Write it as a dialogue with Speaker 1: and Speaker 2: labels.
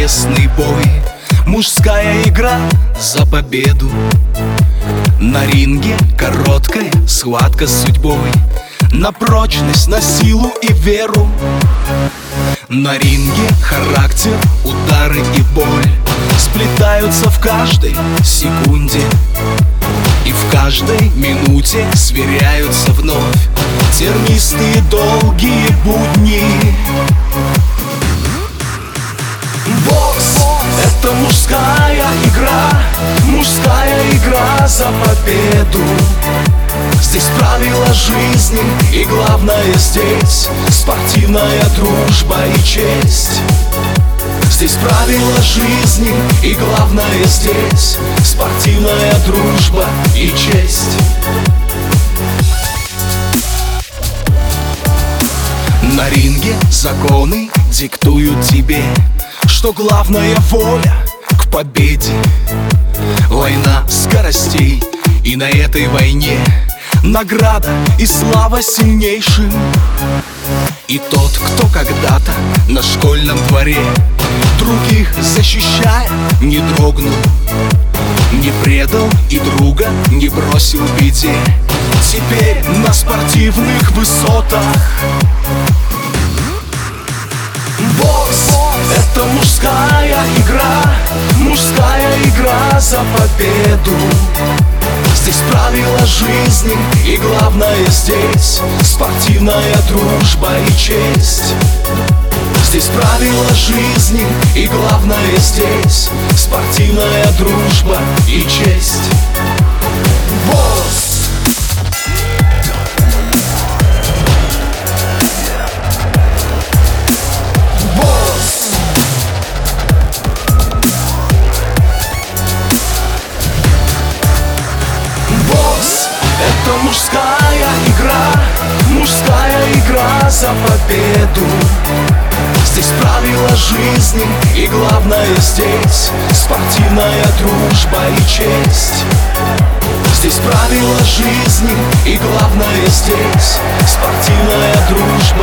Speaker 1: словесный бой, мужская игра за победу. На ринге короткая схватка с судьбой, на прочность, на силу и веру. На ринге характер, удары и боль сплетаются в каждой секунде, и в каждой минуте сверяются вновь тернистые долгие будни. Бокс — это мужская игра за победу. Здесь правила жизни, и главное здесь спортивная дружба и честь. Здесь правила жизни, и главное здесь спортивная дружба и честь. На ринге законы диктуют тебе, что главная воля к победе. Война скоростей, и на этой войне награда и слава сильнейшим. И тот, кто когда-то на школьном дворе других защищая не дрогнул, не предал и друга не бросил в беде, теперь на спортивных высотах. Бокс — это мужская игра за победу. Здесь правила жизни, и главное здесь спортивная дружба и честь. Здесь правила жизни, и главное здесь спортивная дружба и честь. Босс! Это мужская игра за победу. Здесь правила жизни, и главное здесь спортивная дружба и честь. Здесь правила жизни, и главное здесь спортивная дружба